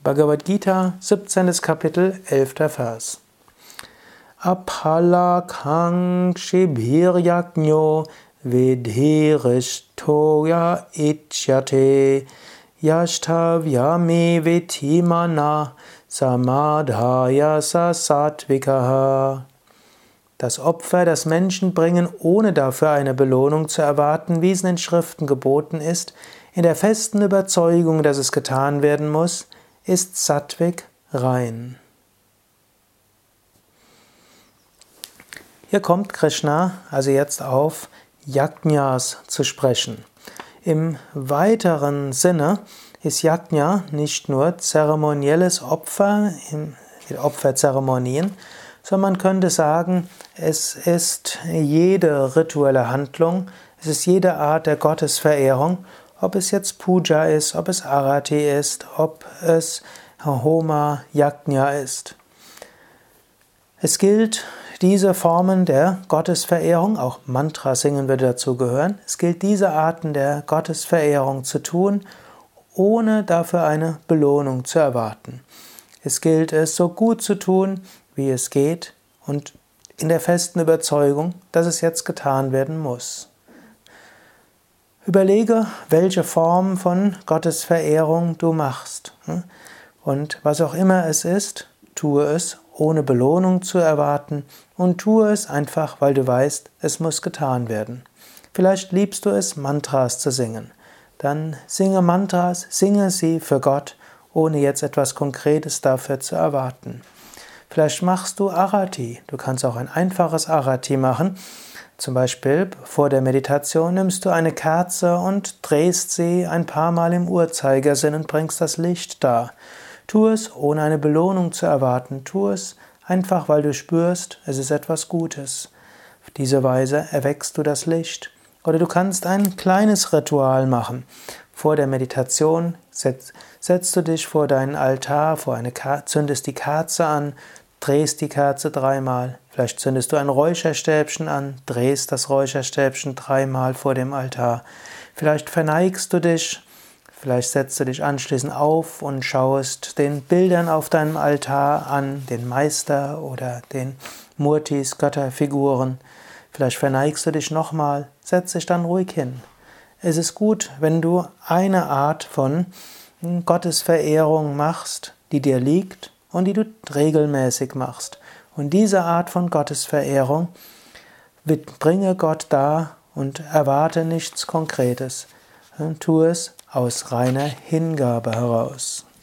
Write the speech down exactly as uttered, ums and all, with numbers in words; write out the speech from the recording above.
Bhagavad Gita, siebzehntes Kapitel, elfter Vers. Aphalakang shibhiryajño vedhirishtoya ichyate yashtavyame vetimana samadhaya sa sattvikaha. Das Opfer, das Menschen bringen, ohne dafür eine Belohnung zu erwarten, wie es in den Schriften geboten ist, in der festen Überzeugung, dass es getan werden muss, ist Sattvik rein. Hier kommt Krishna also jetzt auf Yajñas zu sprechen. Im weiteren Sinne ist Yajña nicht nur zeremonielles Opfer, Opferzeremonien, sondern man könnte sagen, es ist jede rituelle Handlung, es ist jede Art der Gottesverehrung, ob es jetzt Puja ist, ob es Arati ist, ob es Homa, Yajña ist. Es gilt, diese Formen der Gottesverehrung, auch Mantra singen würde dazu gehören, es gilt, diese Arten der Gottesverehrung zu tun, ohne dafür eine Belohnung zu erwarten. Es gilt, es so gut zu tun, wie es geht, und in der festen Überzeugung, dass es jetzt getan werden muss. Überlege, welche Form von Gottesverehrung du machst. Und was auch immer es ist, tue es, ohne Belohnung zu erwarten, und tue es einfach, weil du weißt, es muss getan werden. Vielleicht liebst du es, Mantras zu singen. Dann singe Mantras, singe sie für Gott, ohne jetzt etwas Konkretes dafür zu erwarten. Vielleicht machst du Arati. Du kannst auch ein einfaches Arati machen. Zum Beispiel vor der Meditation nimmst du eine Kerze und drehst sie ein paar Mal im Uhrzeigersinn und bringst das Licht dar. Tu es, ohne eine Belohnung zu erwarten. Tu es einfach, weil du spürst, es ist etwas Gutes. Auf diese Weise erweckst du das Licht. Oder du kannst ein kleines Ritual machen. Vor der Meditation setz, setzt du dich vor deinen Altar, vor eine Kerze, zündest die Kerze an, drehst die Kerze dreimal. Vielleicht zündest du ein Räucherstäbchen an, drehst das Räucherstäbchen dreimal vor dem Altar. Vielleicht verneigst du dich, vielleicht setzt du dich anschließend auf und schaust den Bildern auf deinem Altar an, den Meister oder den Murtis, Götterfiguren. Vielleicht verneigst du dich nochmal, setz dich dann ruhig hin. Es ist gut, wenn du eine Art von Gottesverehrung machst, die dir liegt und die du regelmäßig machst. Und diese Art von Gottesverehrung bringe Gott dar und erwarte nichts Konkretes. Tu es aus reiner Hingabe heraus.